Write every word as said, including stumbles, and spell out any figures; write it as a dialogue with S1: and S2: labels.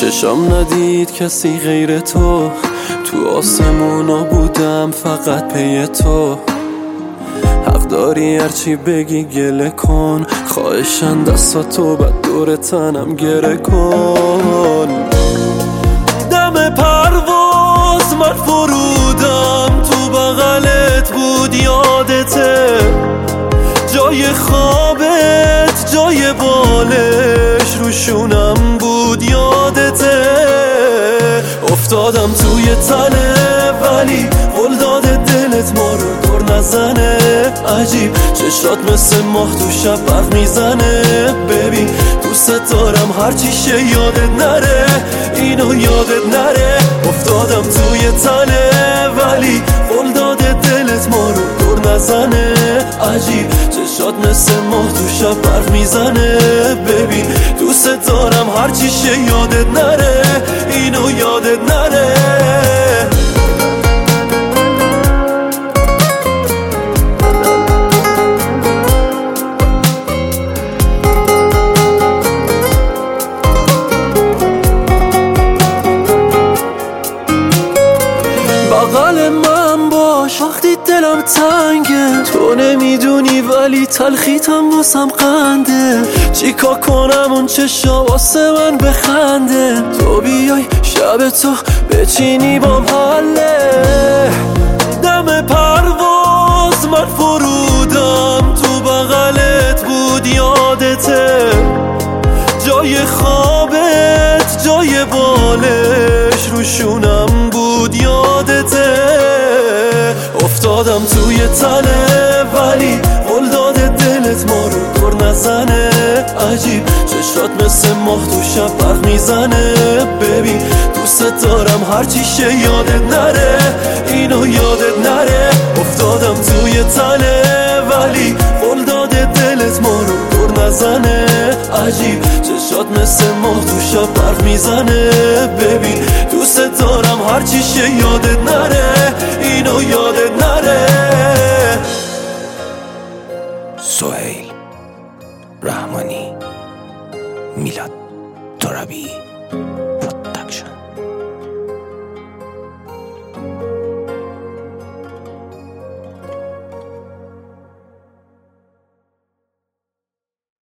S1: چشم ندید کسی غیر تو، تو آسمونا بودم فقط پی تو. حق داری هرچی بگی گله کن، خواهشن دستاتو بعد دور تنم گره کن. دم پرواز من فرودم، تو بغلت بود یادته، جای خوابت جای بالش روشونم بود یادته. افتادم توی تله ولی قول داده دلت ما رو دور نزنه. عجیب چشات مثل ماه تو شب برق میزنه. ببین دوست دارم هرچی شه یادت نره، اینو یادت نره. افتادم توی تله ولی قول داده دلت ما رو دور نزنه. عجیب چشات مثل ماه تو شب برق میزنه. ببین دوست دارم هرچی شه یادت نره، اینو یادت نره. بغل من باش وقتی دلم تنگه، تو نمیدونی ولی تلخیتم واسم قنده. چیکار کنم اون چشا واسه من بخنده، تو بیای شب تو بچینی بام حله. دم پرواز من فرودم، تو بغلت بود یادته، جای خوابت جای بالش روشونم بود یادته. افتادم توی تله ولی قول داده دلت ما رو دور نزنه. عجیب چشات مثل ماه تو شب برق میزنه. ببین دوست دارم هرچی شه یادت نره، اینو یادت نره. افتادم توی تله ولی قول داده دلت ما رو دور نزنه. عجیب چشات مثل ماه تو شب برق میزنه. ببین دوست دارم هرچی شه یادت نره، اینو یادت نره.
S2: سهیل رحمانی، میلاد ترابی پروداکشن.